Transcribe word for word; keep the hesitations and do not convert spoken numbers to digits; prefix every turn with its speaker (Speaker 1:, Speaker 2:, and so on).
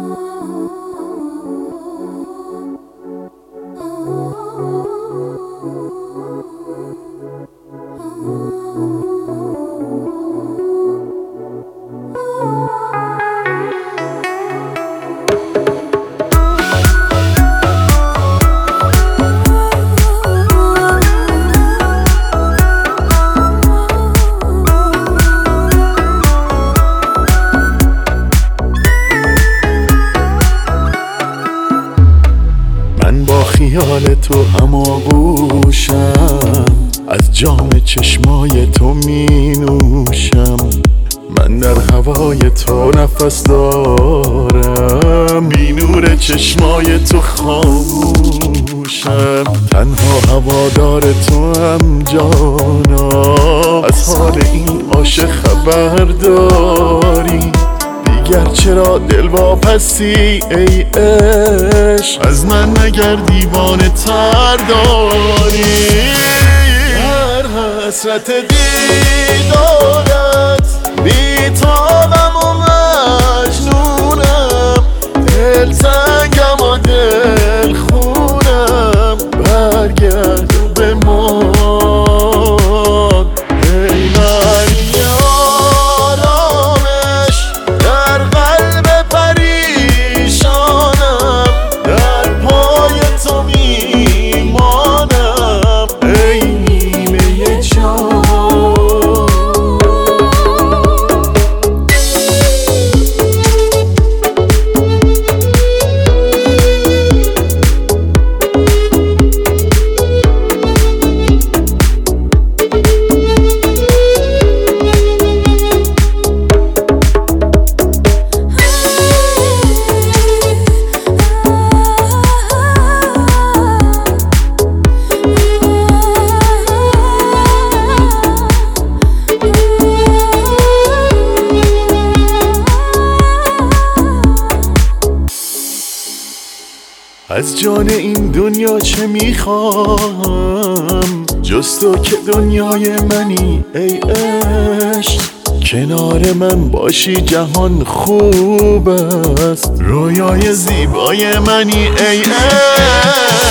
Speaker 1: من با خیال تو هماغوشم، از جام چشمای تو می نوشم. من در هوای تو نفس دارم، بی نور چشمای تو خاموشم. تنها هوادار تو هم جانا، از حال این عاشق خبر داری؟ دیگر چرا دل واپسی ای عشق؟ از من مگر دیوانه تر داری؟ در حسرت دیدارت بیتابم و مجنونم، دل تنگم و دل خونم. برگرد و بمان ای من یارامش، در قلب پریشانم، در پای تو میمانم ای نیمه جان. از جان این دنیا چه میخوام جز تو که دنیای منی ای عشق؟ کنار من باشی جهان خوب است، رویای زیبای منی ای عشق.